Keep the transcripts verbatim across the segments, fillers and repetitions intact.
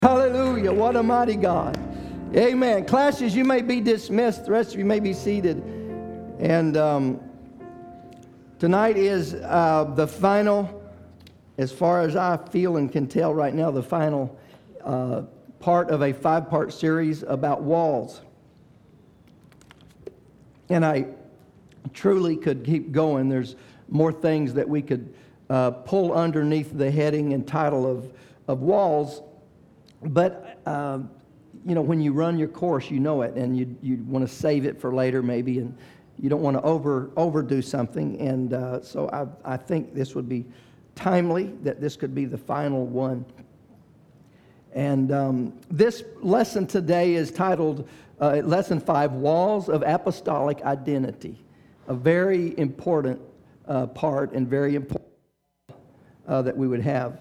Hallelujah. What a mighty God. Amen. Classes, you may be dismissed. The rest of you may be seated. And um, tonight is uh, the final, as far as I feel and can tell right now, the final uh, part of a five-part series about walls. And I truly could keep going. There's more things that we could uh, pull underneath the heading and title of, of walls. But, uh, you know, when you run your course, you know it, and you you want to save it for later maybe, and you don't want to over overdo something. And uh, so I, I think this would be timely, that this could be the final one. And um, this lesson today is titled, uh, Lesson five, Walls of Apostolic Identity. A very important uh, part and very important uh, that we would have.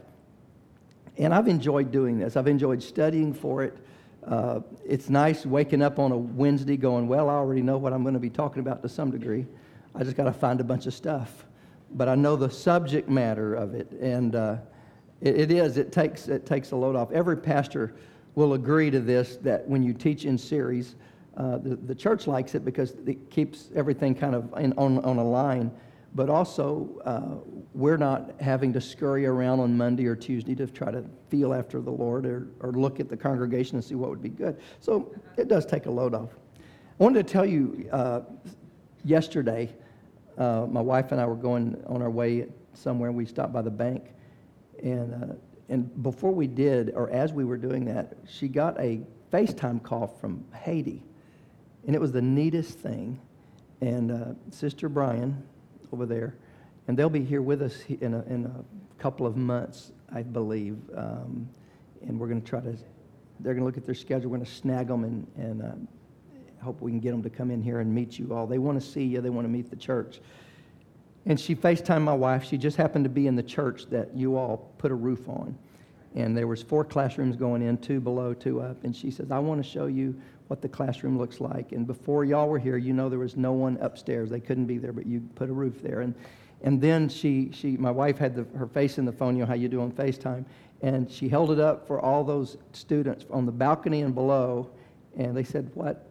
And I've enjoyed doing this. I've enjoyed studying for it. Uh, it's nice waking up on a Wednesday going, well, I already know what I'm going to be talking about to some degree. I just got to find a bunch of stuff. But I know the subject matter of it. And uh, it, it is, it takes, it takes a load off. Every pastor will agree to this, that when you teach in series, uh, the, the church likes it because it keeps everything kind of in, on, on a line. But also, uh, we're not having to scurry around on Monday or Tuesday to try to feel after the Lord or, or look at the congregation and see what would be good. So it does take a load off. I wanted to tell you, uh, yesterday, uh, my wife and I were going on our way somewhere, and we stopped by the bank. And, uh, and before we did, or as we were doing that, she got a FaceTime call from Haiti. And it was the neatest thing. And uh, Sister Brian over there, and they'll be here with us in a, in a couple of months, I believe. Um, and we're going to try to, they're going to look at their schedule. We're going to snag them and, and uh, hope we can get them to come in here and meet you all. They want to see you. They want to meet the church. And she FaceTimed my wife. She just happened to be in the church that you all put a roof on. And there was four classrooms going in, two below, two up. And she says, I want to show you what the classroom looks like. And before y'all were here, you know there was no one upstairs. They couldn't be there, but you put a roof there. And and then she, she my wife had the, her face in the phone, you know how you do on FaceTime, and she held it up for all those students on the balcony and below, and they said, what?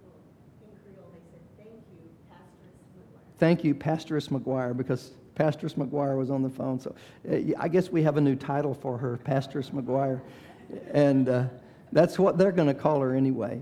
In Creole, they said, thank you, Pastoress McGuire. Thank you, Pastoress McGuire, because Pastoress McGuire was on the phone. So uh, I guess we have a new title for her, Pastoress McGuire. And uh, that's what they're going to call her anyway.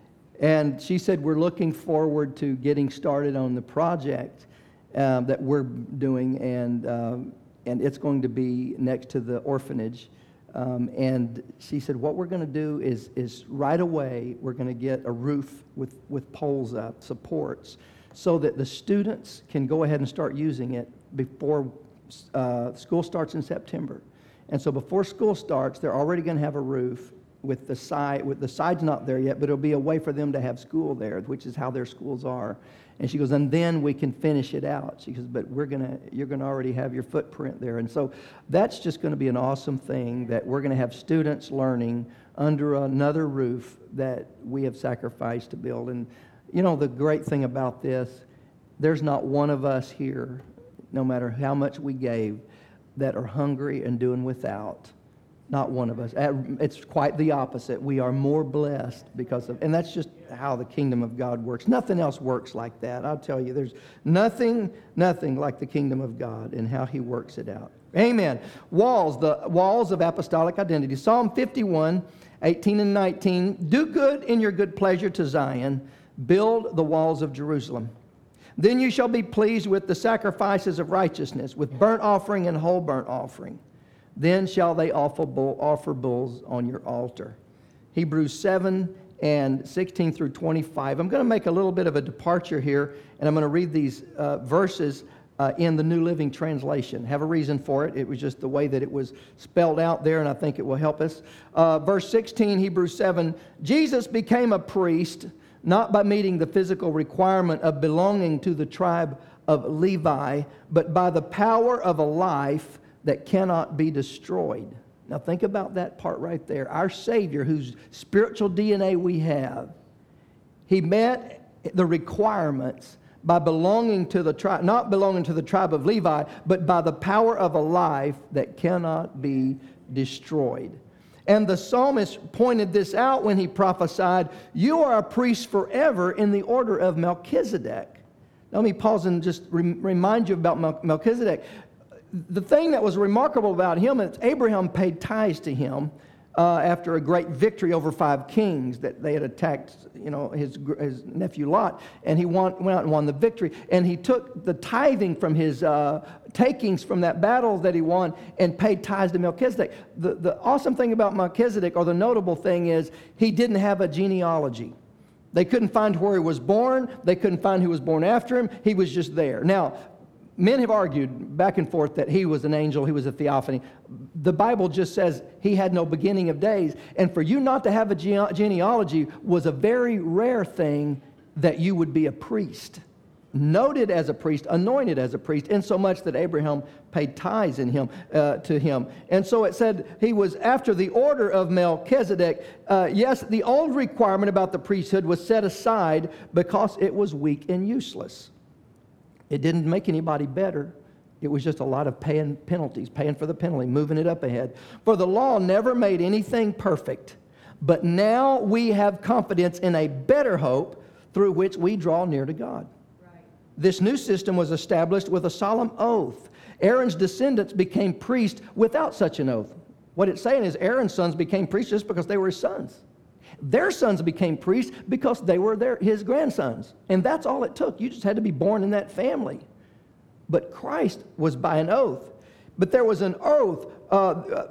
And she said, we're looking forward to getting started on the project uh, that we're doing, and um, and it's going to be next to the orphanage. Um, and she said, what we're going to do is is right away, we're going to get a roof with, with poles up, supports, so that the students can go ahead and start using it before uh, school starts in September. And so before school starts, they're already going to have a roof. With the side, with the side's not there yet, but it'll be a way for them to have school there, which is how their schools are. And she goes, and then we can finish it out. She goes, but we're gonna, you're gonna already have your footprint there, and so that's just going to be an awesome thing that we're going to have students learning under another roof that we have sacrificed to build. And you know the great thing about this, there's not one of us here, no matter how much we gave, that are hungry and doing without. Not one of us. It's quite the opposite. We are more blessed because of, and that's just how the kingdom of God works. Nothing else works like that. I'll tell you, there's nothing, nothing like the kingdom of God and how He works it out. Amen. Walls, the walls of apostolic identity. Psalm fifty-one, eighteen and nineteen. Do good in your good pleasure to Zion. Build the walls of Jerusalem. Then you shall be pleased with the sacrifices of righteousness, with burnt offering and whole burnt offering. Then shall they offer, bull, offer bulls on your altar. Hebrews seven and sixteen through twenty-five. I'm going to make a little bit of a departure here, and I'm going to read these uh, verses uh, in the New Living Translation. Have a reason for it. It was just the way that it was spelled out there, and I think it will help us. Uh, verse sixteen, Hebrews seven. Jesus became a priest, not by meeting the physical requirement of belonging to the tribe of Levi, but by the power of a life that cannot be destroyed. Now think about that part right there. Our Savior, whose spiritual D N A we have, He met the requirements by belonging to the tribe, not belonging to the tribe of Levi, but by the power of a life that cannot be destroyed. And the psalmist pointed this out when he prophesied, "You are a priest forever in the order of Melchizedek." Now, let me pause and just re- remind you about Mel- Melchizedek. The thing that was remarkable about him is Abraham paid tithes to him uh, after a great victory over five kings that they had attacked, you know, his, his nephew Lot, and he won, went out and won the victory. And he took the tithing from his uh, takings from that battle that he won and paid tithes to Melchizedek. The, the awesome thing about Melchizedek, or the notable thing, is he didn't have a genealogy. They couldn't find where he was born. They couldn't find who was born after him. He was just there. Now, men have argued back and forth that he was an angel, he was a theophany. The Bible just says he had no beginning of days. And for you not to have a gene- genealogy was a very rare thing, that you would be a priest. Noted as a priest, anointed as a priest, insomuch that Abraham paid tithes in him, uh, to him. And so it said he was after the order of Melchizedek. Uh, yes, the old requirement about the priesthood was set aside because it was weak and useless. It didn't make anybody better. It was just a lot of paying penalties, paying for the penalty, moving it up ahead. For the law never made anything perfect, but now we have confidence in a better hope through which we draw near to God. This new system was established with a solemn oath. Aaron's descendants became priests without such an oath. What it's saying is Aaron's sons became priests just because they were his sons. Their sons became priests because they were their, his grandsons. And that's all it took. You just had to be born in that family. But Christ was by an oath. But there was an oath, uh,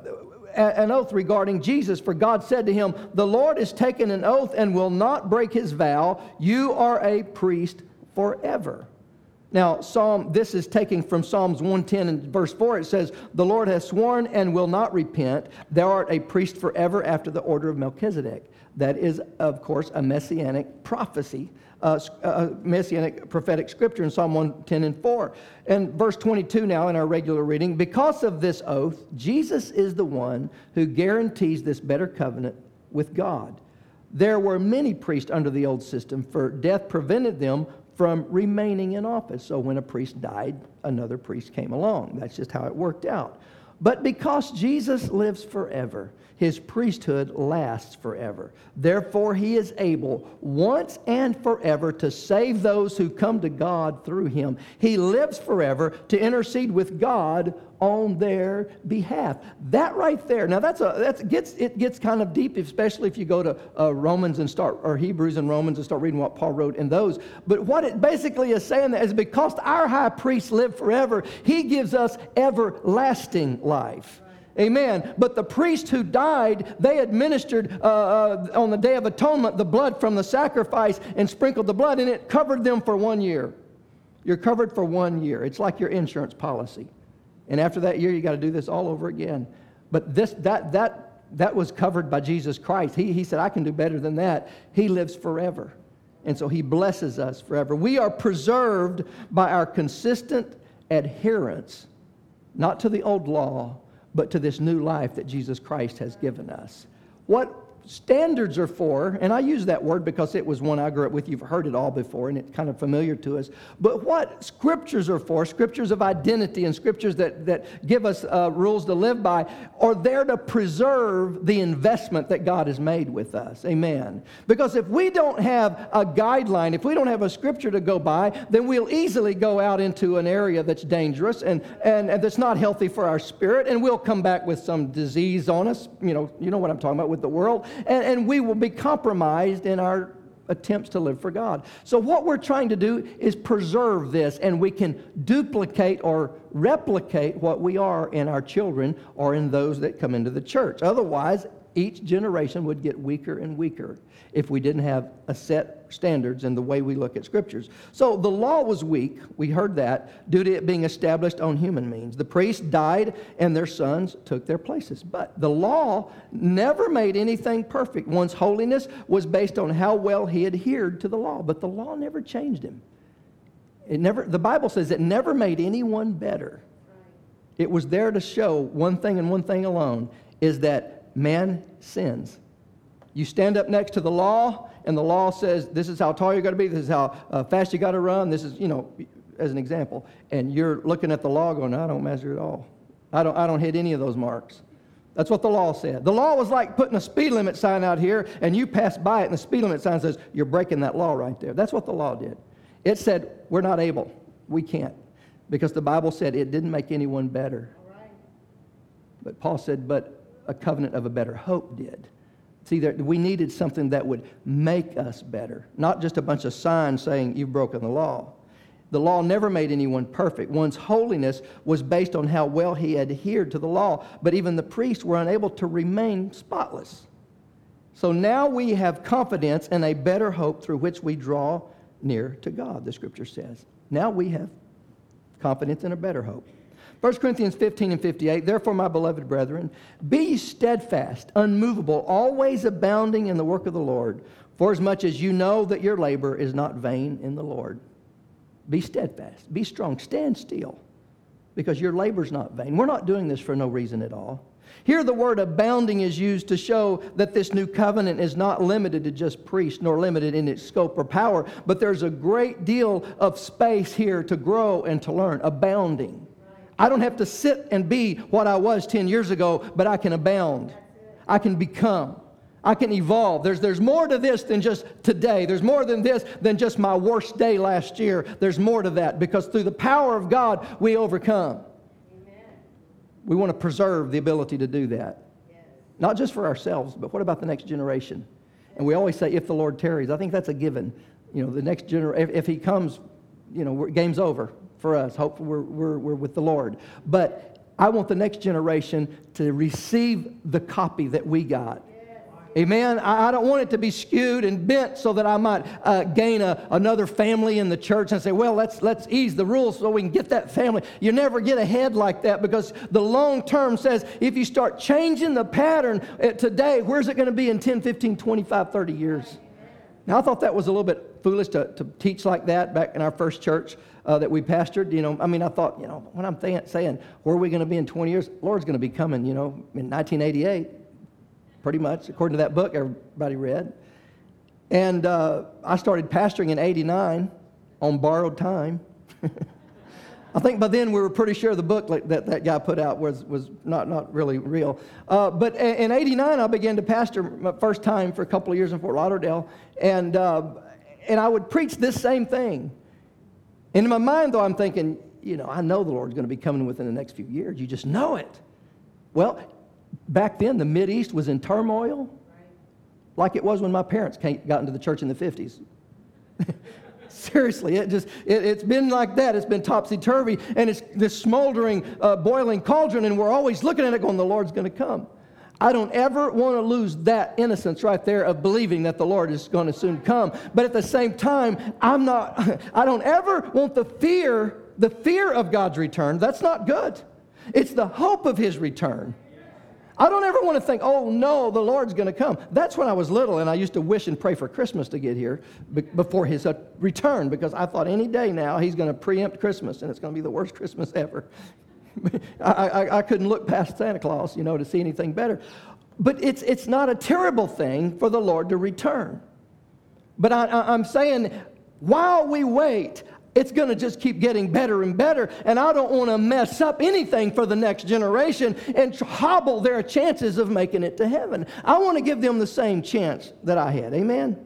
an oath regarding Jesus. For God said to him, "The Lord has taken an oath and will not break his vow. You are a priest forever." Now, Psalm, this is taken from Psalms one ten and verse four. It says, "The Lord has sworn and will not repent. Thou art a priest forever after the order of Melchizedek." That is, of course, a messianic prophecy, uh, a messianic prophetic scripture in Psalm one ten and four. And verse twenty-two now in our regular reading, "Because of this oath, Jesus is the one who guarantees this better covenant with God. There were many priests under the old system, for death prevented them from remaining in office." So when a priest died, another priest came along. That's just how it worked out. "But because Jesus lives forever, his priesthood lasts forever. Therefore, he is able once and forever to save those who come to God through him. He lives forever to intercede with God on their behalf." That right there. Now that's a that's gets it gets kind of deep, especially if you go to uh, Romans and start, or Hebrews and Romans and start reading what Paul wrote in those. But what it basically is saying that is because our high priest lived forever, he gives us everlasting life. Amen. But the priest who died, they administered uh, uh, on the Day of Atonement the blood from the sacrifice and sprinkled the blood, and it covered them for one year. You're covered for one year. It's like your insurance policy. And after that year, you got to do this all over again. But this that that that was covered by Jesus Christ. He, he said, "I can do better than that." He lives forever. And so he blesses us forever. We are preserved by our consistent adherence, not to the old law, but to this new life that Jesus Christ has given us. What standards are for, and I use that word because it was one I grew up with. You've heard it all before, and it's kind of familiar to us. But what scriptures are for, scriptures of identity and scriptures that, that give us uh, rules to live by, are there to preserve the investment that God has made with us. Amen. Because if we don't have a guideline, if we don't have a scripture to go by, then we'll easily go out into an area that's dangerous and, and, and that's not healthy for our spirit, and we'll come back with some disease on us. You know, you know what I'm talking about with the world. And, and we will be compromised in our attempts to live for God. So what we're trying to do is preserve this, and we can duplicate or replicate what we are in our children or in those that come into the church. Otherwise, each generation would get weaker and weaker if we didn't have a set standards in the way we look at scriptures. So the law was weak, we heard that, due to it being established on human means. The priests died and their sons took their places. But the law never made anything perfect. One's holiness was based on how well he adhered to the law, but the law never changed him. It never. The Bible says it never made anyone better. It was there to show one thing and one thing alone, is that man sins. You stand up next to the law, and the law says, this is how tall you got to be, this is how uh, fast you got to run, this is, you know, as an example. And you're looking at the law going, I don't measure at all. I don't, I don't hit any of those marks. That's what the law said. The law was like putting a speed limit sign out here, and you pass by it, and the speed limit sign says, you're breaking that law right there. That's what the law did. It said, we're not able. We can't. Because the Bible said it didn't make anyone better. All right. But Paul said, but a covenant of a better hope did. See, there, we needed something that would make us better, not just a bunch of signs saying you've broken the law. The law never made anyone perfect. One's holiness was based on how well he adhered to the law, but even the priests were unable to remain spotless. So now we have confidence in a better hope through which we draw near to God, the Scripture says. Now we have confidence in a better hope. First Corinthians fifteen and fifty-eight, therefore, my beloved brethren, be ye steadfast, unmovable, always abounding in the work of the Lord, for as much as you know that your labor is not vain in the Lord. Be steadfast. Be strong. Stand still, because your labor's not vain. We're not doing this for no reason at all. Here the word abounding is used to show that this new covenant is not limited to just priests, nor limited in its scope or power, but there's a great deal of space here to grow and to learn. Abounding. I don't have to sit and be what I was ten years ago, but I can abound. I can become. I can evolve. There's, there's more to this than just today. There's more than this than just my worst day last year. There's more to that, because through the power of God, we overcome. Amen. We want to preserve the ability to do that. Yes. Not just for ourselves, but what about the next generation? And we always say, if the Lord tarries. I think that's a given. You know, the next generation, if, if He comes, you know, we're, game's over for us. Hopefully we're, we're, we're with the Lord. But I want the next generation to receive the copy that we got. Amen. I, I don't want it to be skewed and bent so that I might uh, gain a, another family in the church and say, well, let's let's ease the rules so we can get that family. You never get ahead like that, because the long term says if you start changing the pattern today, where's it going to be in ten, fifteen, twenty-five, thirty years? Now, I thought that was a little bit foolish to, to teach like that back in our first church uh, that we pastored. You know, I mean, I thought, you know, when I'm th- saying, where are we going to be in twenty years? Lord's going to be coming, you know, in nineteen eighty-eight. Pretty much, according to that book everybody read. And uh, I started pastoring in eighty-nine on borrowed time. I think by then we were pretty sure the book that that guy put out was, was not, not really real. Uh, but in eighty-nine, I began to pastor my first time for a couple of years in Fort Lauderdale. And, uh, and I would preach this same thing. And in my mind, though, I'm thinking, you know, I know the Lord's going to be coming within the next few years. You just know it. Well, back then, the Mideast was in turmoil, like it was when my parents came, got into the church in the fifties. Seriously, it just, it, it's been like that. It's been topsy-turvy, and it's this smoldering, uh, boiling cauldron, and we're always looking at it going, the Lord's going to come. I don't ever want to lose that innocence right there of believing that the Lord is going to soon come. But at the same time, I'm not, I don't ever want the fear, the fear of God's return. That's not good. It's the hope of His return. I don't ever want to think, oh, no, the Lord's going to come. That's when I was little, and I used to wish and pray for Christmas to get here be- before His uh, return, because I thought any day now He's going to preempt Christmas, and it's going to be the worst Christmas ever. I, I, I couldn't look past Santa Claus, you know, to see anything better. But it's, it's not a terrible thing for the Lord to return. But I, I, I'm saying, while we wait, it's going to just keep getting better and better, and I don't want to mess up anything for the next generation and hobble their chances of making it to heaven. I want to give them the same chance that I had. Amen?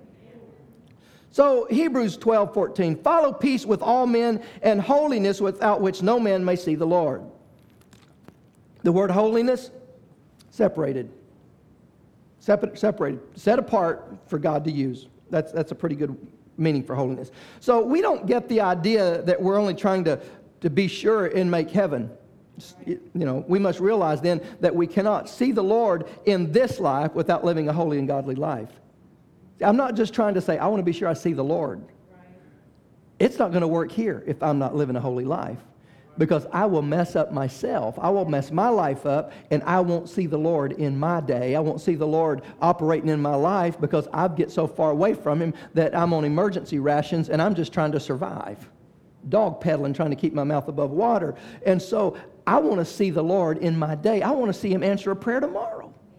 So Hebrews twelve fourteen, follow peace with all men and holiness, without which no man may see the Lord. The word holiness, separated. Separ- separated, set apart for God to use. That's, that's a pretty good meaning for holiness. So we don't get the idea that we're only trying to, to be sure and make heaven. You know, we must realize then that we cannot see the Lord in this life without living a holy and godly life. I'm not just trying to say, I want to be sure I see the Lord. Right. It's not going to work here if I'm not living a holy life, because I will mess up myself. I will mess my life up, and I won't see the Lord in my day. I won't see the Lord operating in my life, because I get so far away from Him that I'm on emergency rations, and I'm just trying to survive. Dog pedaling, trying to keep my mouth above water. And so I want to see the Lord in my day. I want to see Him answer a prayer tomorrow.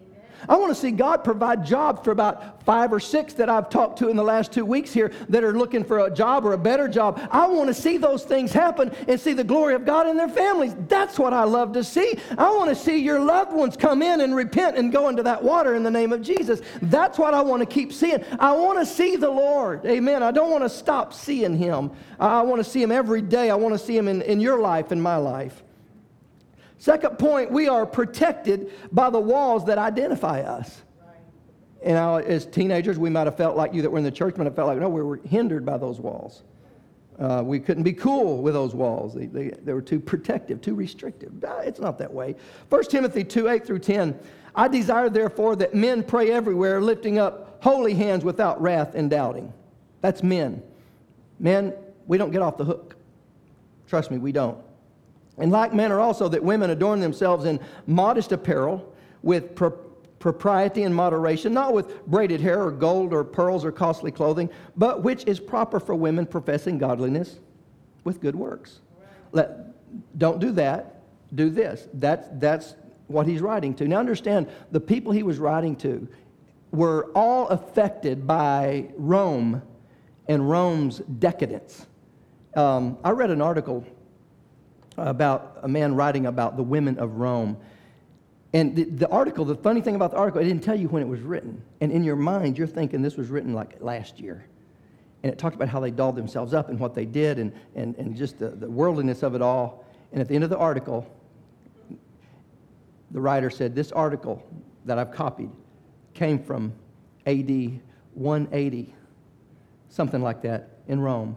I want to see God provide jobs for about five or six that I've talked to in the last two weeks here that are looking for a job or a better job. I want to see those things happen and see the glory of God in their families. That's what I love to see. I want to see your loved ones come in and repent and go into that water in the name of Jesus. That's what I want to keep seeing. I want to see the Lord. Amen. I don't want to stop seeing Him. I want to see Him every day. I want to see Him in, in your life, in my life. Second point, we are protected by the walls that identify us. Right. You know, as teenagers, we might have felt like you that were in the church might have felt like, no, we were hindered by those walls. Uh, we couldn't be cool with those walls. They, they, they were too protective, too restrictive. It's not that way. First Timothy two, eight through ten, I desire therefore that men pray everywhere, lifting up holy hands without wrath and doubting. That's men. Men, we don't get off the hook. Trust me, we don't. In like manner also that women adorn themselves in modest apparel with pro- propriety and moderation, not with braided hair or gold or pearls or costly clothing, but which is proper for women professing godliness with good works. Let, don't do that. Do this. That's, that's what he's writing to. Now understand, the people he was writing to were all affected by Rome and Rome's decadence. Um, I read an article about a man writing about the women of Rome. And the, the article, the funny thing about the article, it didn't tell you when it was written. And in your mind, you're thinking this was written like last year. And it talked about how they dolled themselves up and what they did and, and, and just the, the worldliness of it all. And at the end of the article, the writer said, this article that I've copied came from A D one eighty, something like that, in Rome.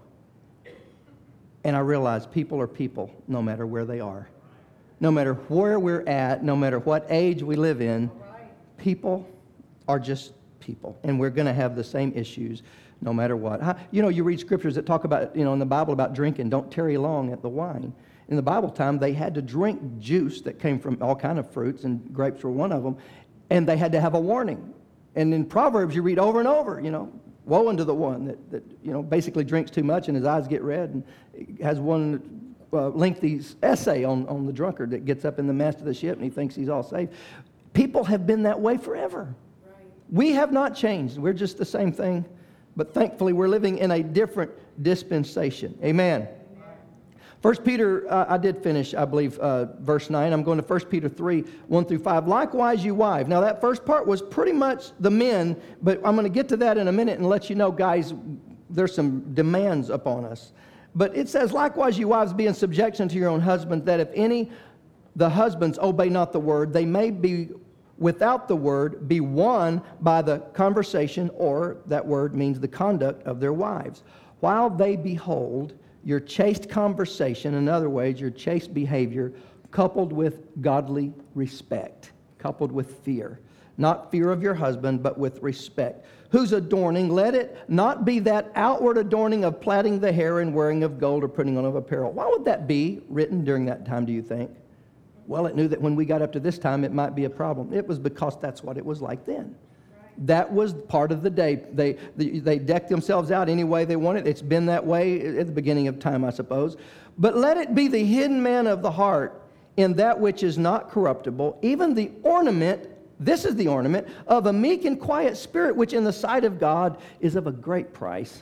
And I realized people are people no matter where they are. No matter where we're at, no matter what age we live in, people are just people. And we're going to have the same issues no matter what. How, you know, you read scriptures that talk about, you know, in the Bible about drinking, don't tarry long at the wine. In the Bible time, they had to drink juice that came from all kind of fruits, and grapes were one of them, and they had to have a warning. And in Proverbs, you read over and over, you know, woe unto the one that, that, you know, basically drinks too much and his eyes get red, and has one uh, lengthy essay on, on the drunkard that gets up in the mast of the ship and he thinks he's all safe. People have been that way forever. Right. We have not changed. We're just the same thing, but thankfully we're living in a different dispensation. Amen. First Peter, uh, I did finish, I believe, uh, verse nine. I'm going to First Peter three, one through five. Likewise, you wives. Now, that first part was pretty much the men, but I'm going to get to that in a minute and let you know, guys, there's some demands upon us. But it says, likewise, you wives, be in subjection to your own husbands, that if any, the husbands, obey not the word, they may be without the word, be won by the conversation, or that word means the conduct of their wives, while they behold your chaste conversation, in other ways, your chaste behavior, coupled with godly respect, coupled with fear. Not fear of your husband, but with respect. Whose adorning, let it not be that outward adorning of plaiting the hair and wearing of gold or putting on of apparel. Why would that be written during that time, do you think? Well, it knew that when we got up to this time, it might be a problem. It was because that's what it was like then. That was part of the day. They, they they decked themselves out any way they wanted. It's been that way at the beginning of time, I suppose. But let it be the hidden man of the heart in that which is not corruptible, even the ornament, this is the ornament, of a meek and quiet spirit, which in the sight of God is of a great price.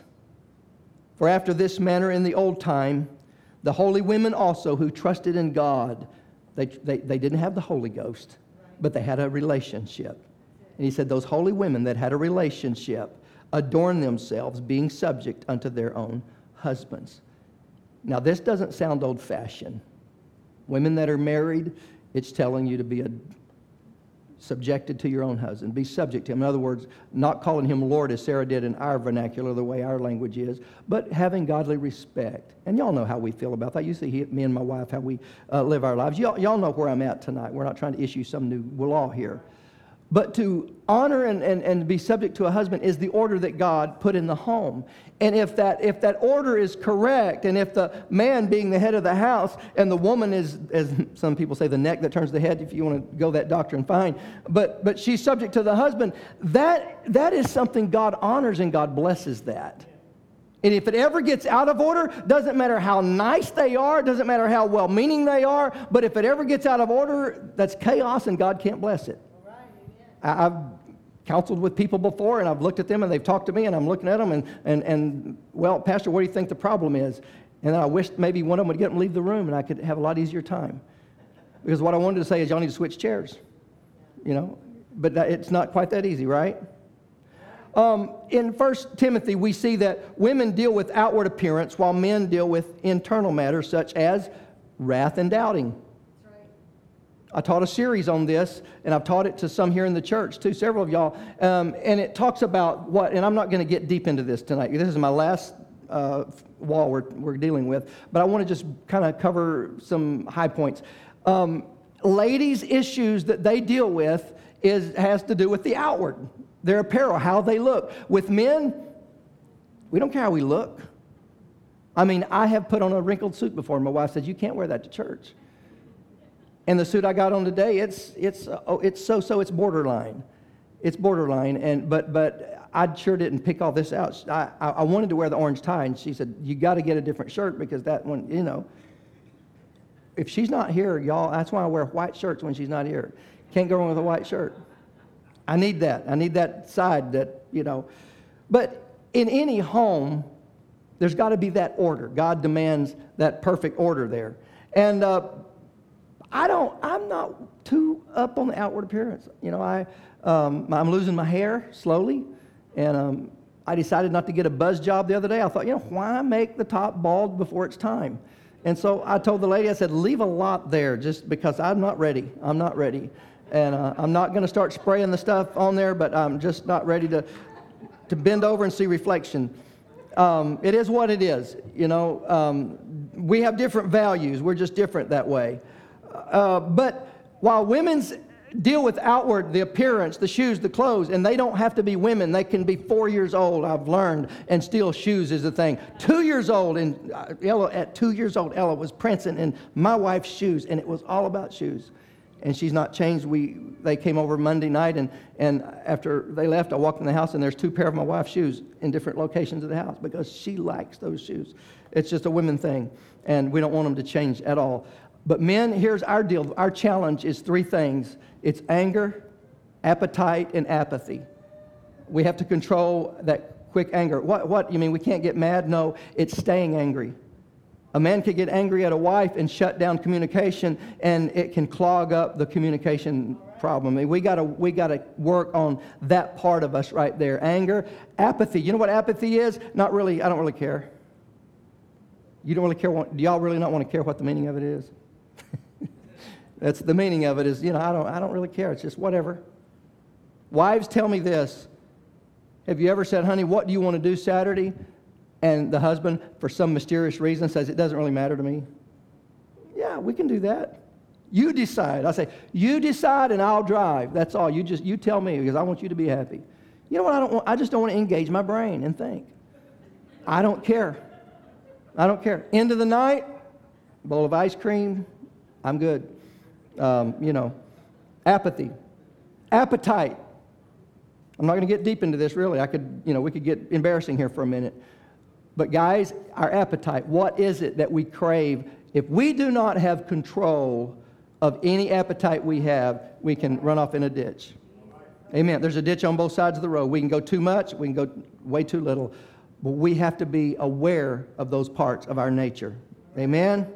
For after this manner in the old time, the holy women also who trusted in God, they, they, they didn't have the Holy Ghost, but they had a relationship. And he said, those holy women that had a relationship adorn themselves, being subject unto their own husbands. Now, this doesn't sound old-fashioned. Women that are married, it's telling you to be a, subjected to your own husband. Be subject to him. In other words, not calling him Lord as Sarah did in our vernacular, the way our language is, but having godly respect. And y'all know how we feel about that. You see he, me and my wife, how we uh, live our lives. Y'all, y'all know where I'm at tonight. We're not trying to issue some new law here. But to honor and, and, and be subject to a husband is the order that God put in the home. And if that if that order is correct, and if the man being the head of the house and the woman is, as some people say, the neck that turns the head, if you want to go that doctrine, fine. But but she's subject to the husband, that that is something God honors and God blesses that. And if it ever gets out of order, doesn't matter how nice they are, doesn't matter how well-meaning they are, but if it ever gets out of order, that's chaos and God can't bless it. I, I've counseled with people before, and I've looked at them, and they've talked to me, and I'm looking at them, and, and, and well, Pastor, what do you think the problem is? And then I wished maybe one of them would get them to leave the room, and I could have a lot easier time. Because what I wanted to say is y'all need to switch chairs, you know. But that, it's not quite that easy, right? Um, in First Timothy, we see that women deal with outward appearance while men deal with internal matters such as wrath and doubting. That's right. I taught a series on this, and I've taught it to some here in the church, too, several of y'all. Um, and it talks about what, and I'm not going to get deep into this tonight. This is my last uh, wall we're, we're dealing with, but I want to just kind of cover some high points. Um, ladies' issues that they deal with is has to do with the outward. Their apparel, how they look. With men, we don't care how we look. I mean, I have put on a wrinkled suit before, and my wife said, you can't wear that to church. And the suit I got on today, it's it's uh, oh, it's so-so, it's borderline. It's borderline, and but but I sure didn't pick all this out. I, I, I wanted to wear the orange tie, and she said, you got to get a different shirt because that one, you know. If she's not here, y'all, that's why I wear white shirts when she's not here. Can't go wrong with a white shirt. I need that. I need that side that, you know. But in any home, there's got to be that order. God demands that perfect order there. And uh, I don't, I'm not too up on the outward appearance. You know, I, um, I'm losing my hair slowly. And um, I decided not to get a buzz job the other day. I thought, you know, why make the top bald before it's time? And so I told the lady, I said, leave a lot there just because I'm not ready. I'm not ready. And uh, I'm not going to start spraying the stuff on there, but I'm just not ready to to bend over and see reflection. Um, it is what it is. You know, um, we have different values. We're just different that way. Uh, but while women's deal with outward, the appearance, the shoes, the clothes, and they don't have to be women. They can be four years old, I've learned, and still shoes is the thing. Two years old, and uh, Ella, at two years old, Ella was prancing in my wife's shoes, and it was all about shoes. And she's not changed. We they came over Monday night, and, and after they left, I walked in the house, and there's two pair of my wife's shoes in different locations of the house because she likes those shoes. It's just a women thing, and we don't want them to change at all. But men, here's our deal. Our challenge is three things. It's anger, appetite, and apathy. We have to control that quick anger. What, what, you mean we can't get mad? No, it's staying angry. A man could get angry at a wife and shut down communication, and it can clog up the communication problem. I mean, we gotta we gotta work on that part of us right there. Anger, apathy. You know what apathy is? Not really. I don't really care. You don't really care. What, do y'all really not want to care what the meaning of it is? That's the meaning of it. Is you know I don't I don't really care. It's just whatever. Wives, tell me this. Have you ever said, honey, what do you want to do Saturday? And the husband, for some mysterious reason, says, it doesn't really matter to me. Yeah, we can do that. You decide. I say, you decide and I'll drive. That's all. You just, you tell me because I want you to be happy. You know what I don't want? I just don't want to engage my brain and think. I don't care. I don't care. End of the night, bowl of ice cream, I'm good. Um, you know, apathy. Appetite. I'm not going to get deep into this, really. I could, you know, we could get embarrassing here for a minute. But guys, our appetite, what is it that we crave? If we do not have control of any appetite we have, we can run off in a ditch. Amen. There's a ditch on both sides of the road. We can go too much, we can go way too little. But we have to be aware of those parts of our nature. Amen?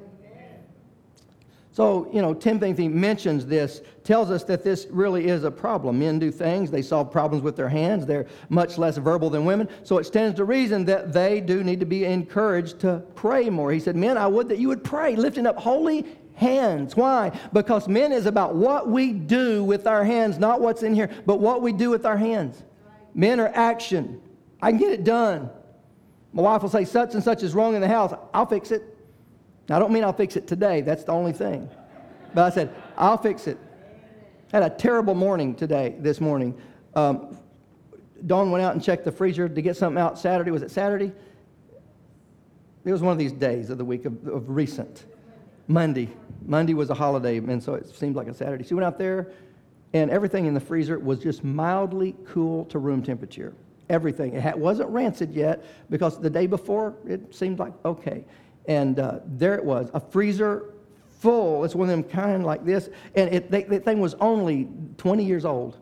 So, you know, Timothy mentions this, tells us that this really is a problem. Men do things, they solve problems with their hands, they're much less verbal than women. So it stands to reason that they do need to be encouraged to pray more. He said, men, I would that you would pray, lifting up holy hands. Why? Because men is about what we do with our hands, not what's in here, but what we do with our hands. Men are action. I can get it done. My wife will say, such and such is wrong in the house. I'll fix it. Now, I don't mean I'll fix it today. That's the only thing. But I said, I'll fix it. I had a terrible morning today, this morning. Um, Dawn went out and checked the freezer to get something out Saturday. Was it Saturday? It was one of these days of the week of, of recent. Monday. Monday was a holiday, and so it seemed like a Saturday. She went out there, and everything in the freezer was just mildly cool to room temperature. Everything. It wasn't rancid yet because the day before it seemed like okay. And uh, there it was, a freezer full. It's one of them kind like this. And it, they, the thing was only twenty years old.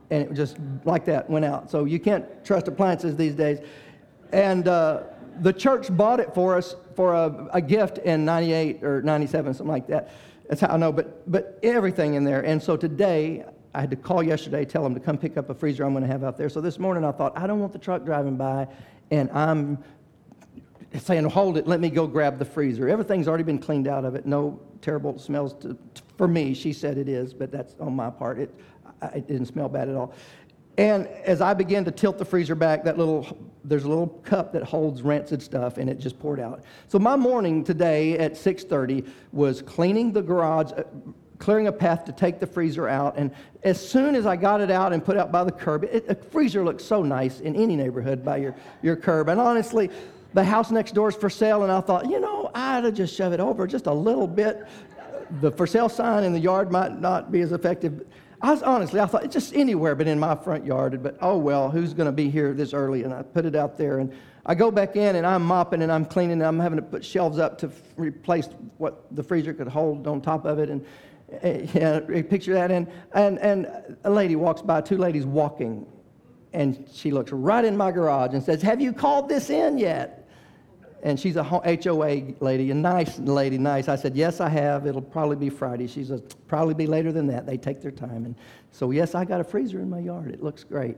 And it just like that went out. So you can't trust appliances these days. And uh, the church bought it for us for a, a gift in ninety-eight or ninety-seven, something like that. That's how I know, but but everything in there. And so today, I had to call yesterday, tell them to come pick up a freezer I'm going to have out there. So this morning I thought, I don't want the truck driving by, and I'm saying, hold it, let me go grab the freezer. Everything's already been cleaned out of it. No terrible smells to, to, for me. She said it is, but that's on my part. It, I, it didn't smell bad at all. And as I began to tilt the freezer back, that little, there's a little cup that holds rancid stuff, and it just poured out. So my morning today at six thirty was cleaning the garage, uh, clearing a path to take the freezer out. And as soon as I got it out and put it out by the curb, it, a freezer looks so nice in any neighborhood by your, your curb. And honestly, the house next door is for sale, and I thought, you know, I ought to just shove it over just a little bit. The for sale sign in the yard might not be as effective. I was honestly, I thought it's just anywhere but in my front yard. But oh well, who's going to be here this early? And I put it out there, and I go back in, and I'm mopping and I'm cleaning, and I'm having to put shelves up to f- replace what the freezer could hold on top of it. And uh, yeah, picture that. And and and a lady walks by, two ladies walking, and she looks right in my garage and says, "Have you called this in yet?" And she's a H O A lady, a nice lady, nice. I said, yes, I have. It'll probably be Friday. She says, probably be later than that. They take their time. And so, yes, I got a freezer in my yard. It looks great.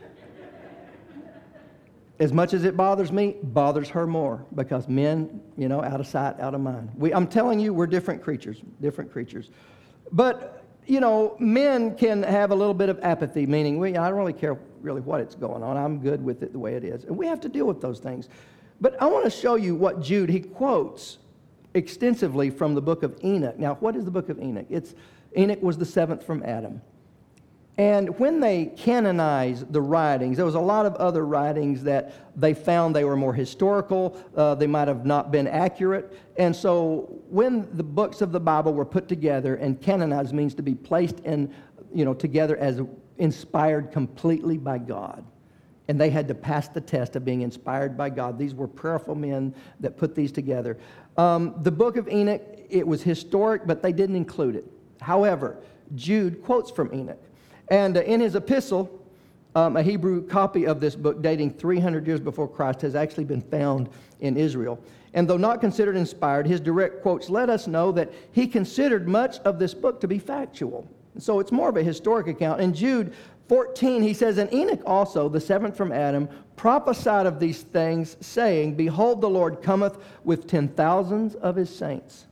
As much as it bothers me, bothers her more, because men, you know, out of sight, out of mind. We, I'm telling you, we're different creatures, different creatures. But, you know, men can have a little bit of apathy, meaning, we, I don't really care really what it's going on. I'm good with it the way it is. And we have to deal with those things. But I want to show you what Jude, he quotes extensively from the book of Enoch. Now, what is the book of Enoch? It's Enoch was the seventh from Adam. And when they canonized the writings, there was a lot of other writings that they found they were more historical. Uh, they might have not been accurate. And so when the books of the Bible were put together, and canonized means to be placed in, you know, together as inspired completely by God. And they had to pass the test of being inspired by God. These were prayerful men that put these together. Um, the book of Enoch, it was historic, but they didn't include it. However, Jude quotes from Enoch. And uh, in his epistle, um, a Hebrew copy of this book dating three hundred years before Christ has actually been found in Israel. And though not considered inspired, his direct quotes let us know that he considered much of this book to be factual. So it's more of a historic account. In Jude fourteen, he says, and Enoch also, the seventh from Adam, prophesied of these things, saying, behold, the Lord cometh with ten thousands of his saints.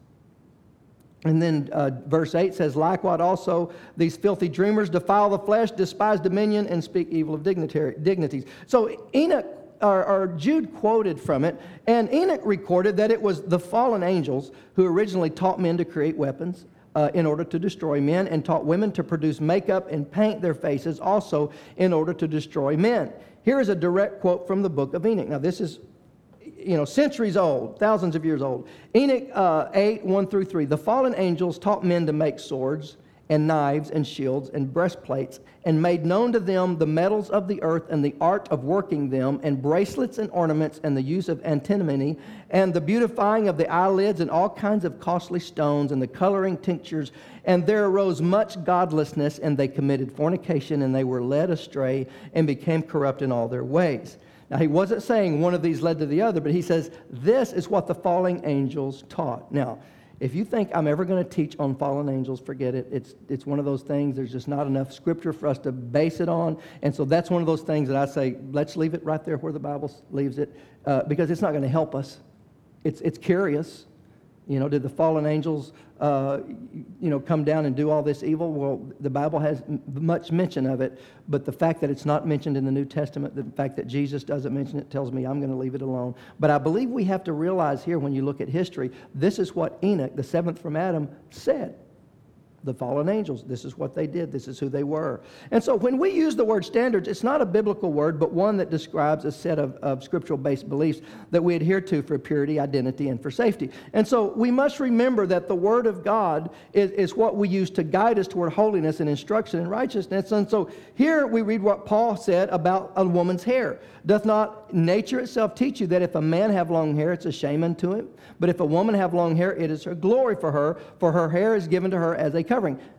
And then uh, verse eight says, likewise also, these filthy dreamers defile the flesh, despise dominion, and speak evil of dignitary, dignities. So Enoch, or, or Jude quoted from it, and Enoch recorded that it was the fallen angels who originally taught men to create weapons, Uh, in order to destroy men, and taught women to produce makeup and paint their faces also in order to destroy men. Here is a direct quote from the book of Enoch. Now this is, you know, centuries old, thousands of years old. Enoch uh, eight, one through three. The fallen angels taught men to make swords and knives and shields and breastplates, and made known to them the metals of the earth and the art of working them, and bracelets and ornaments, and the use of antimony, and the beautifying of the eyelids, and all kinds of costly stones, and the coloring tinctures. And there arose much godlessness, and they committed fornication, and they were led astray, and became corrupt in all their ways. Now, he wasn't saying one of these led to the other, but he says this is what the fallen angels taught. Now, if you think I'm ever going to teach on fallen angels, forget it. It's it's one of those things, there's just not enough scripture for us to base it on. And so that's one of those things that I say, let's leave it right there where the Bible leaves it, uh, because it's not going to help us. It's it's curious. You know, did the fallen angels, uh, you know, come down and do all this evil? Well, the Bible has m- much mention of it, but the fact that it's not mentioned in the New Testament, the fact that Jesus doesn't mention it, tells me I'm going to leave it alone. But I believe we have to realize here, when you look at history, this is what Enoch, the seventh from Adam, said. The fallen angels, this is what they did. This is who they were. And so when we use the word standards, it's not a biblical word, but one that describes a set of, of scriptural-based beliefs that we adhere to for purity, identity, and for safety. And so we must remember that the Word of God is, is what we use to guide us toward holiness and instruction and righteousness. And so here we read what Paul said about a woman's hair. Doth not nature itself teach you that if a man have long hair, it's a shame unto him? But if a woman have long hair, it is her glory for her, for her hair is given to her as a covering.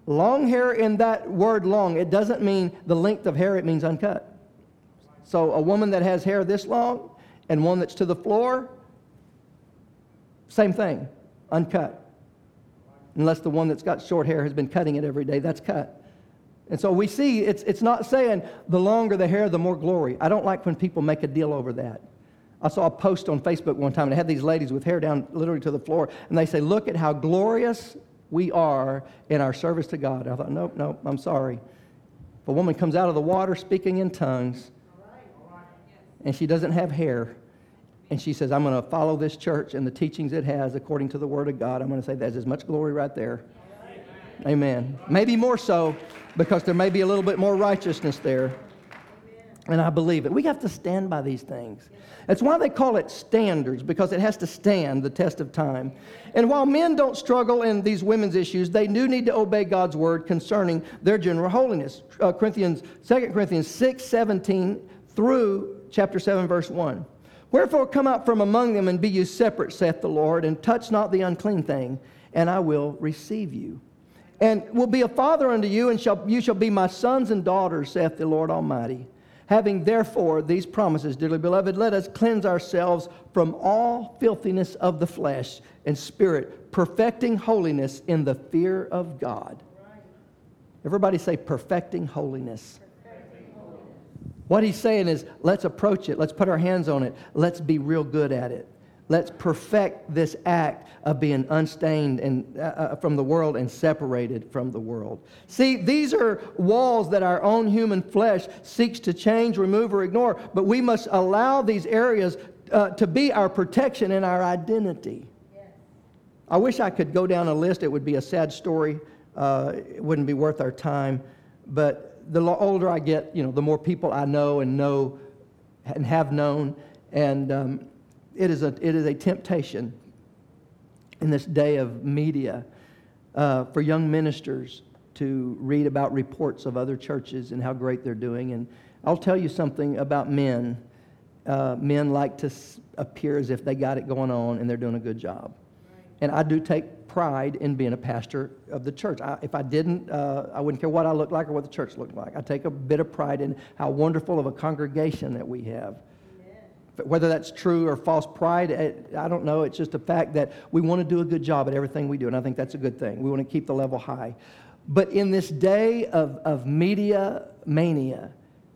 Long hair, in that word long, it doesn't mean the length of hair, it means uncut. So a woman that has hair this long and one that's to the floor, same thing, uncut. Unless the one that's got short hair has been cutting it every day, that's cut. And so we see it's it's not saying the longer the hair, the more glory. I don't like when people make a deal over that. I saw a post on Facebook one time, and it had these ladies with hair down literally to the floor, and they say, look at how glorious we are in our service to God. I thought, nope, nope, I'm sorry. If a woman comes out of the water speaking in tongues, and she doesn't have hair, and she says, I'm going to follow this church and the teachings it has according to the Word of God, I'm going to say that's as much glory right there. Amen. Amen. Maybe more so, because there may be a little bit more righteousness there. And I believe it. We have to stand by these things. That's why they call it standards, because it has to stand the test of time. And while men don't struggle in these women's issues, they do need to obey God's word concerning their general holiness. Uh, Corinthians, Second Corinthians six seventeen through chapter seven, verse one. Wherefore come out from among them and be you separate, saith the Lord, and touch not the unclean thing, and I will receive you. And will be a father unto you, and shall, you shall be my sons and daughters, saith the Lord Almighty. Having therefore these promises, dearly beloved, let us cleanse ourselves from all filthiness of the flesh and spirit, perfecting holiness in the fear of God. Everybody say perfecting holiness. Perfecting holiness. What he's saying is, let's approach it. Let's put our hands on it. Let's be real good at it. Let's perfect this act of being unstained and uh, from the world and separated from the world. See, these are walls that our own human flesh seeks to change, remove, or ignore, but we must allow these areas uh, to be our protection and our identity. Yes. I wish I could go down a list. It would be a sad story. Uh, it wouldn't be worth our time. But the older I get, you know, the more people I know and know and have known, and um, It is a it is a temptation in this day of media uh, for young ministers to read about reports of other churches and how great they're doing. And I'll tell you something about men. Uh, men like to s- appear as if they got it going on and they're doing a good job. Right. And I do take pride in being a pastor of the church. I, if I didn't, uh, I wouldn't care what I looked like or what the church looked like. I take a bit of pride in how wonderful of a congregation that we have. Whether that's true or false pride, I don't know. It's just a fact that we want to do a good job at everything we do, and I think that's a good thing. We want to keep the level high. But in this day of, of media mania,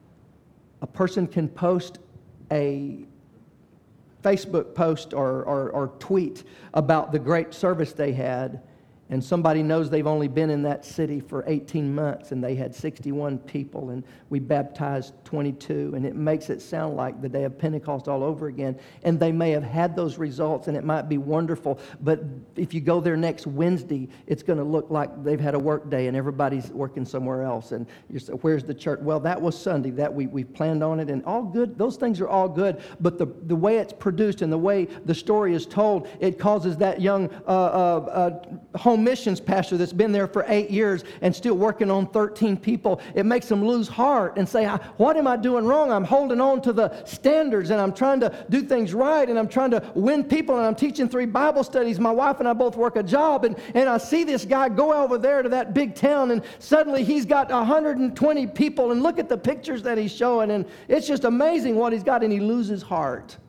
a person can post a Facebook post or, or, or tweet about the great service they had, and somebody knows they've only been in that city for eighteen months, and they had sixty-one people, and we baptized twenty-two, and it makes it sound like the day of Pentecost all over again. And they may have had those results, and it might be wonderful, but if you go there next Wednesday, it's going to look like they've had a work day, and everybody's working somewhere else, and you say, where's the church? Well, that was Sunday. That we we planned on it, and all good. Those things are all good, but the, the way it's produced and the way the story is told, it causes that young uh, uh, uh, home missions pastor that's been there for eight years and still working on thirteen people, it makes them lose heart and say, what am I doing wrong? I'm holding on to the standards, and I'm trying to do things right, and I'm trying to win people, and I'm teaching three Bible studies. My wife and I both work a job, and, and I see this guy go over there to that big town, and suddenly he's got one hundred twenty people, and look at the pictures that he's showing, and it's just amazing what he's got, and he loses heart.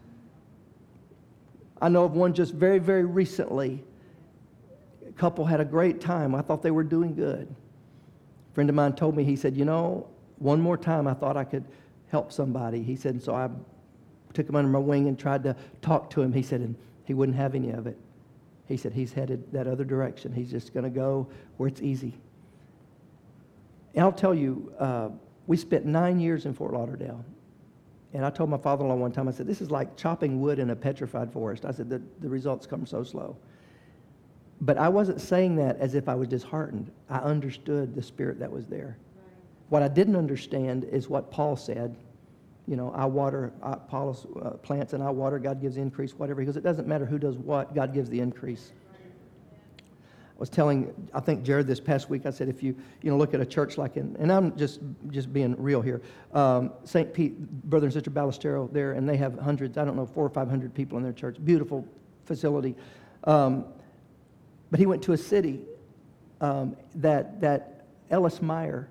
I know of one just very, very recently. Couple had a great time. I thought they were doing good. A friend of mine told me, he said, you know, one more time I thought I could help somebody. He said, and so I took him under my wing and tried to talk to him. He said, and he wouldn't have any of it. He said, he's headed that other direction. He's just going to go where it's easy. And I'll tell you, uh, we spent nine years in Fort Lauderdale. And I told my father-in-law one time, I said, this is like chopping wood in a petrified forest. I said, the, the results come so slow. But I wasn't saying that as if I was disheartened. I understood the spirit that was there. Right. What I didn't understand is what Paul said. You know, I water, I, Paul uh, plants and I water, God gives the increase, whatever. He goes, it doesn't matter who does what, God gives the increase. Right. I was telling, I think, Jared this past week, I said, if you, you know, look at a church like in, and I'm just, just being real here, um, Saint Pete, Brother and Sister Ballestero there, and they have hundreds, I don't know, four or five hundred people in their church. Beautiful facility. Um, But he went to a city um, that that Ellis Meyer,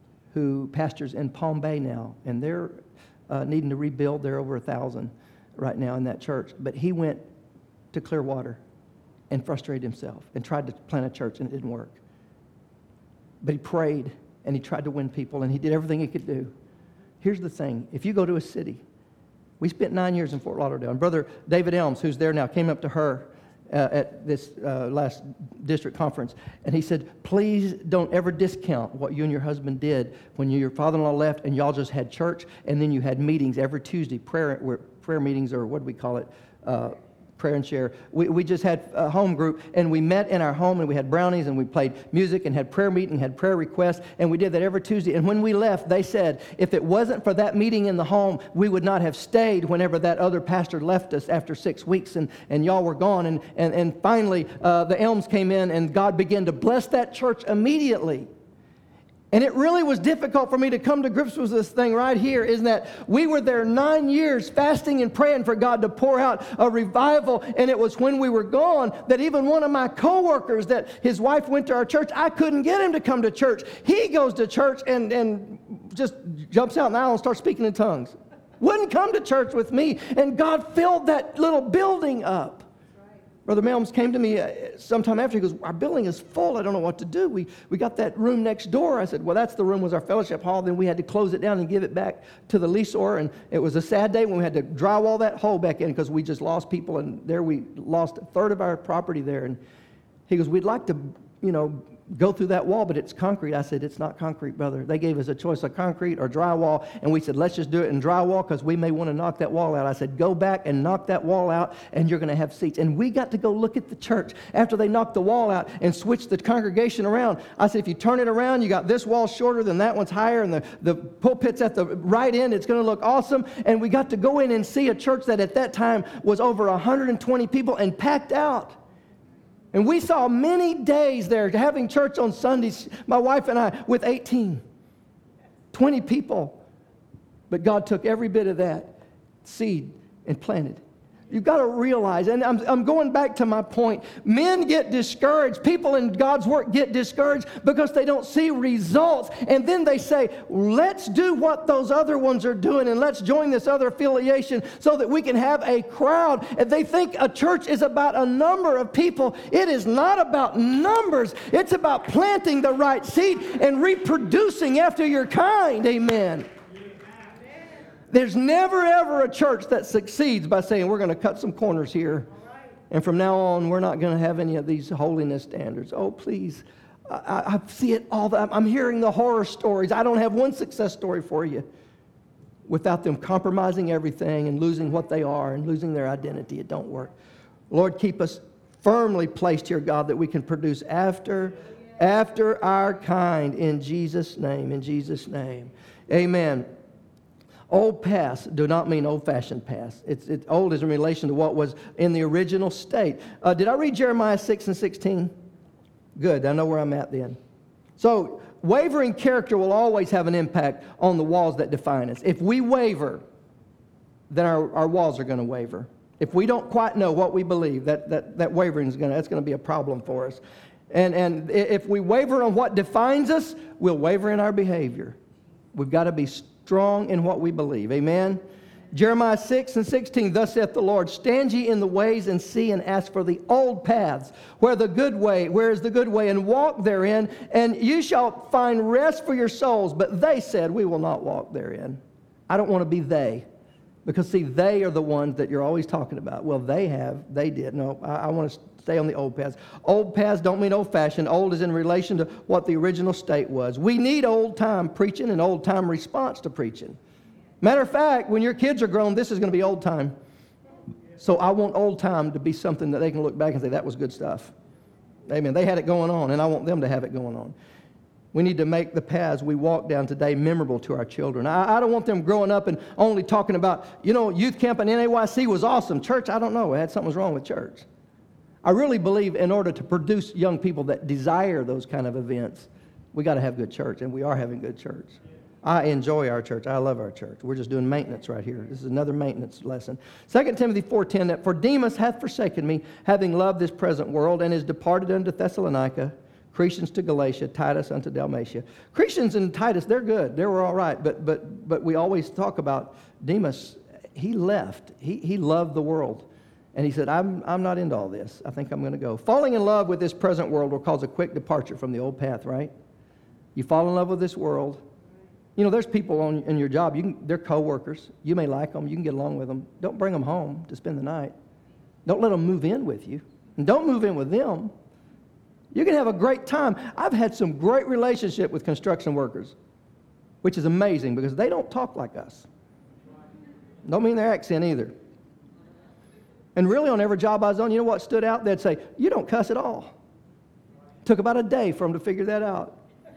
who pastors in Palm Bay now, and they're uh, needing to rebuild. They're over a thousand right now in that church. But he went to Clearwater and frustrated himself and tried to plant a church, and it didn't work. But he prayed, and he tried to win people, and he did everything he could do. Here's the thing. If you go to a city, we spent nine years in Fort Lauderdale, and Brother David Elms, who's there now, came up to her uh, at this uh, last district conference, and he said, please don't ever discount what you and your husband did when you, your father-in-law left, and y'all just had church, and then you had meetings every Tuesday, prayer, prayer meetings, or what do we call it, uh, prayer and share. We, we just had a home group, and we met in our home, and we had brownies, and we played music, and had prayer meeting, had prayer requests, and we did that every Tuesday. And when we left, they said, if it wasn't for that meeting in the home, we would not have stayed whenever that other pastor left us after six weeks, and, and y'all were gone. And, and, and finally, uh, the Elms came in, and God began to bless that church immediately. And it really was difficult for me to come to grips with this thing right here, is that we were there nine years fasting and praying for God to pour out a revival. And it was when we were gone that even one of my coworkers, that his wife went to our church, I couldn't get him to come to church. He goes to church and, and just jumps out in the aisle and starts speaking in tongues. Wouldn't come to church with me. And God filled that little building up. Brother Melms came to me sometime after. He goes, our building is full. I don't know what to do. We we got that room next door. I said, well, that's the room was our fellowship hall. Then we had to close it down and give it back to the leaseor. And it was a sad day when we had to drywall that hole back in because we just lost people. And there we lost a third of our property there. And he goes, we'd like to, you know, go through that wall, but it's concrete. I said, it's not concrete, brother. They gave us a choice of concrete or drywall, and we said, let's just do it in drywall because we may want to knock that wall out. I said, go back and knock that wall out, and you're going to have seats. And we got to go look at the church after they knocked the wall out and switched the congregation around. I said, if you turn it around, you got this wall shorter than that one's higher, and the, the pulpit's at the right end. It's going to look awesome. And we got to go in and see a church that at that time was over one hundred twenty people and packed out. And we saw many days there having church on Sundays, my wife and I, with eighteen, twenty people. But God took every bit of that seed and planted. You've got to realize, and I'm, I'm going back to my point, men get discouraged. People in God's work get discouraged because they don't see results. And then they say, let's do what those other ones are doing and let's join this other affiliation so that we can have a crowd. And they think a church is about a number of people. It is not about numbers. It's about planting the right seed and reproducing after your kind. Amen. There's never, ever a church that succeeds by saying, we're going to cut some corners here, and from now on, we're not going to have any of these holiness standards. Oh, please. I, I see it all the time. I'm hearing the horror stories. I don't have one success story for you without them compromising everything and losing what they are and losing their identity. It don't work. Lord, keep us firmly placed here, God, that we can produce after, after our kind in Jesus' name, in Jesus' name. Amen. Old past do not mean old-fashioned past. It's, it's old is in relation to what was in the original state. Uh, did I read Jeremiah six and sixteen? Good, I know where I'm at then. So, wavering character will always have an impact on the walls that define us. If we waver, then our, our walls are going to waver. If we don't quite know what we believe, that, that, that wavering is going to, that's going to be a problem for us. And, and if we waver on what defines us, we'll waver in our behavior. We've got to be strong in what we believe. Amen? Jeremiah six and sixteen, thus saith the Lord, stand ye in the ways and see and ask for the old paths, where the good way, where is the good way, and walk therein, and you shall find rest for your souls. But they said, we will not walk therein. I don't want to be they. Because, see, they are the ones that you're always talking about. Well, they have, they did. No, I, I want to stay on the old paths. Old paths don't mean old-fashioned. Old is in relation to what the original state was. We need old-time preaching and old-time response to preaching. Matter of fact, when your kids are grown, this is going to be old-time. So I want old-time to be something that they can look back and say, that was good stuff. Amen. They had it going on, and I want them to have it going on. We need to make the paths we walk down today memorable to our children. I, I don't want them growing up and only talking about, you know, youth camp and N A Y C was awesome. Church, I don't know. I had something was wrong with church. I really believe in order to produce young people that desire those kind of events, we got to have good church, and we are having good church. I enjoy our church. I love our church. We're just doing maintenance right here. This is another maintenance lesson. Second Timothy four ten, that for Demas hath forsaken me, having loved this present world, and is departed unto Thessalonica. Crescens to Galatia, Titus unto Dalmatia. Crescens and Titus, they're good. They were all right. But but but we always talk about Demas. He left. He he loved the world. And he said, I'm, I'm not into all this. I think I'm going to go. Falling in love with this present world will cause a quick departure from the old path, right? You fall in love with this world. You know, there's people on in your job. You can, they're co-workers. You may like them. You can get along with them. Don't bring them home to spend the night. Don't let them move in with you. And don't move in with them. You can have a great time. I've had some great relationship with construction workers, which is amazing because they don't talk like us. Don't mean their accent either. And really on every job I was on, you know what stood out? They'd say, you don't cuss at all. Took about a day for them to figure that out.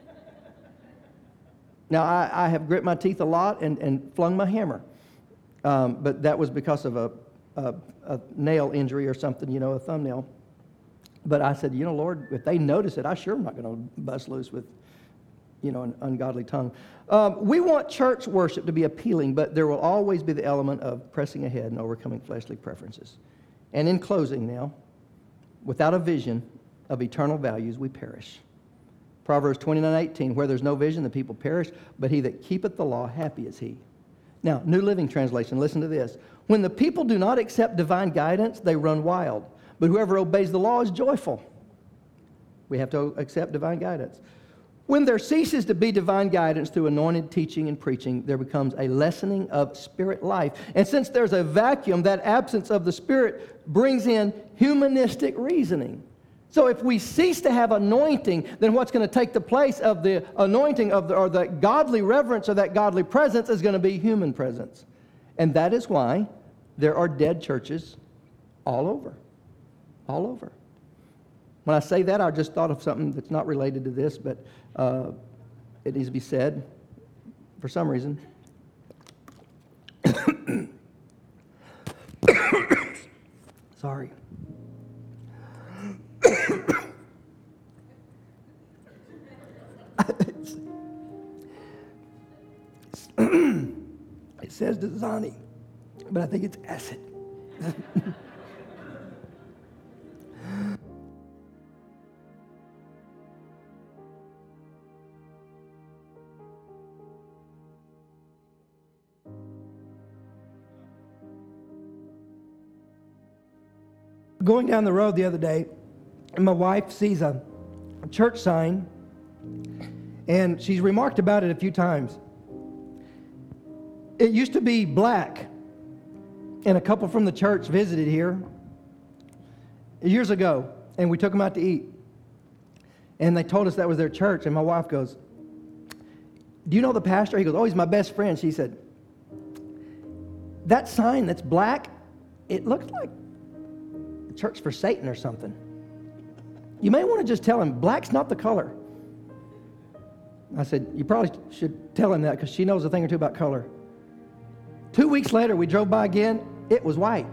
Now, I, I have grit my teeth a lot and, and flung my hammer. Um, but that was because of a, a, a nail injury or something, you know, a thumbnail. But I said, you know, Lord, if they notice it, I sure am not going to bust loose with, you know, an ungodly tongue. Um, we want church worship to be appealing, but there will always be the element of pressing ahead and overcoming fleshly preferences. And in closing now, without a vision of eternal values, we perish. Proverbs twenty-nine eighteen, where there's no vision, the people perish, but he that keepeth the law, happy is he. Now, New Living Translation, listen to this. When the people do not accept divine guidance, they run wild. But whoever obeys the law is joyful. We have to accept divine guidance. When there ceases to be divine guidance through anointed teaching and preaching, there becomes a lessening of spirit life. And since there's a vacuum, that absence of the Spirit brings in humanistic reasoning. So if we cease to have anointing, then what's going to take the place of the anointing of the, or the godly reverence or that godly presence is going to be human presence. And that is why there are dead churches all over. All over. When I say that, I just thought of something that's not related to this, but uh, it needs to be said for some reason. Sorry. It says Dasani, but I think it's acid. Going down the road the other day, and my wife sees a church sign, and she's remarked about it a few times. It used to be black, and a couple from the church visited here years ago, and we took them out to eat. And they told us that was their church, and my wife goes, do you know the pastor? He goes, oh, he's my best friend. She said, that sign that's black, it looks like a church for Satan or something. You may want to just tell him, black's not the color. I said, you probably should tell him that because she knows a thing or two about color. Two weeks later, we drove by again. It was white.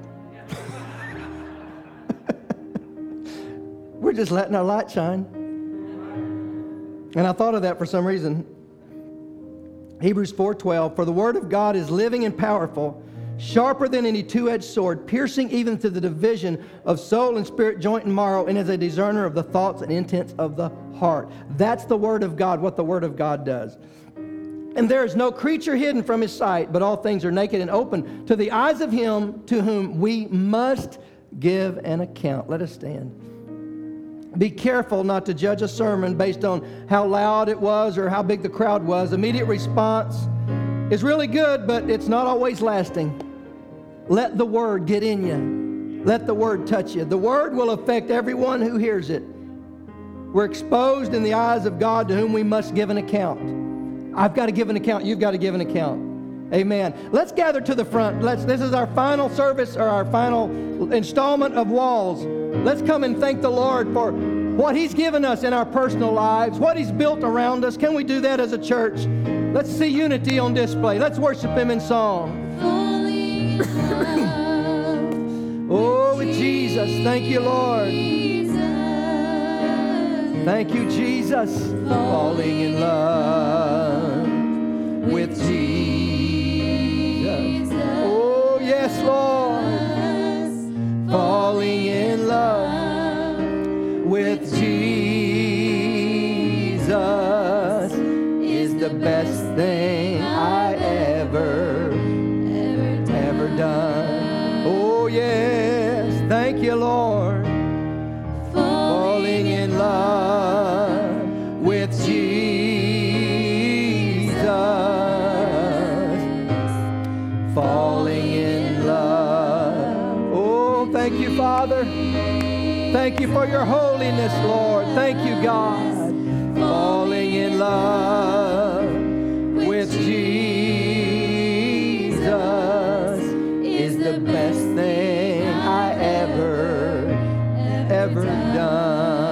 We're just letting our light shine. And I thought of that for some reason. Hebrews four twelve, for the word of God is living and powerful, sharper than any two-edged sword, piercing even to the division of soul and spirit, joint and marrow, and is a discerner of the thoughts and intents of the heart. That's the word of God, what the word of God does. And there is no creature hidden from his sight, but all things are naked and open to the eyes of him to whom we must give an account. Let us stand. Be careful not to judge a sermon based on how loud it was or how big the crowd was. Immediate response is really good, but it's not always lasting. Let the word get in you. Let the word touch you. The word will affect everyone who hears it. We're exposed in the eyes of God to whom we must give an account. I've got to give an account. You've got to give an account. Amen. Let's gather to the front. Let's. This is our final service or our final installment of Walls. Let's come and thank the Lord for what He's given us in our personal lives, what He's built around us. Can we do that as a church? Let's see unity on display. Let's worship Him in song. Oh, Jesus. Thank you, Lord. Thank you, Jesus. Falling in love with Jesus. Oh, yes, Lord. Falling in love with Jesus. Thank you, Lord. Falling in love with Jesus. Falling in love. Oh, thank you, Father. Thank you for your holiness, Lord. Thank you, God. Falling in love with Jesus is the best thing I ever, ever done.